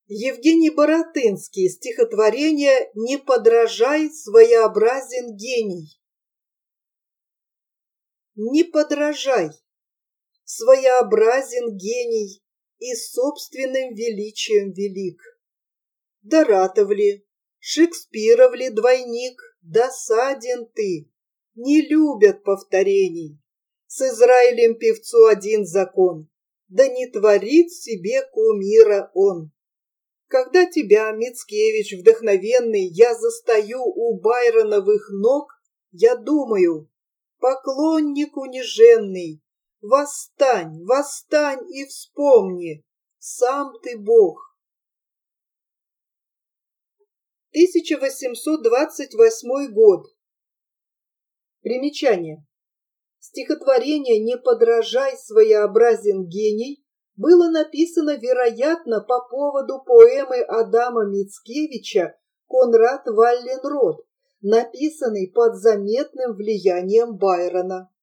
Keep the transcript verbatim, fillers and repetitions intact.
Евгений Баратынский, стихотворение «Не подражай, своеобразен гений». Не подражай, своеобразен гений и собственным величием велик. Доратов ли, Шекспиров ли двойник, досаден ты, не любят повторений. С Израилем певцу один закон, да не творит себе кумира он. Когда тебя, Мицкевич, вдохновенный, я застаю у Байроновых ног, я думаю, поклонник униженный, восстань, восстань и вспомни, сам ты Бог. тысяча восемьсот двадцать восьмой год. Примечание. Стихотворение «Не подражай, своеобразен гений» было написано, вероятно, по поводу поэмы Адама Мицкевича «Конрад Валленрод», написанной под заметным влиянием Байрона.